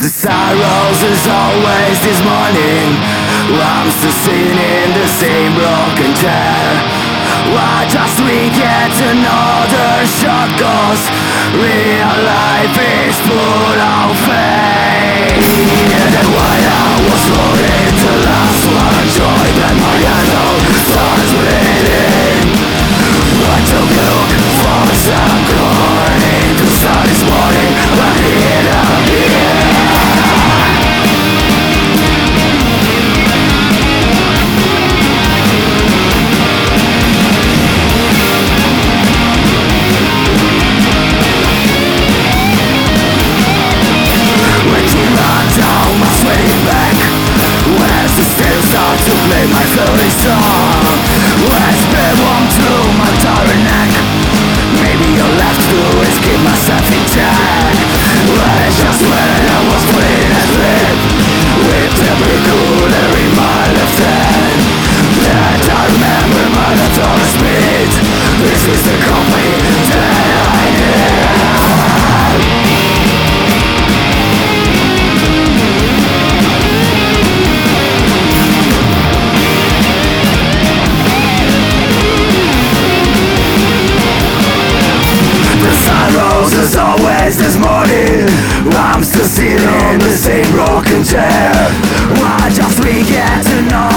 The sun rises always this morning. I'm still sitting in the same broken chair. Why just we get another shot? 'Cause real life is full of pain. And while I was rolling the last one joy, then my hand starts bleeding. I took a look for some glory. The sun is morning, but here I'm here. To play my favorite song. Let's be warm to my tired neck. Maybe all left to do is keep myself in check. Well, just when I was playing at sleep, with every cooler in my left hand, that I remember my left speed. This is the company that I need. As always this morning, I'm still sitting in the same broken chair. Why just we get to know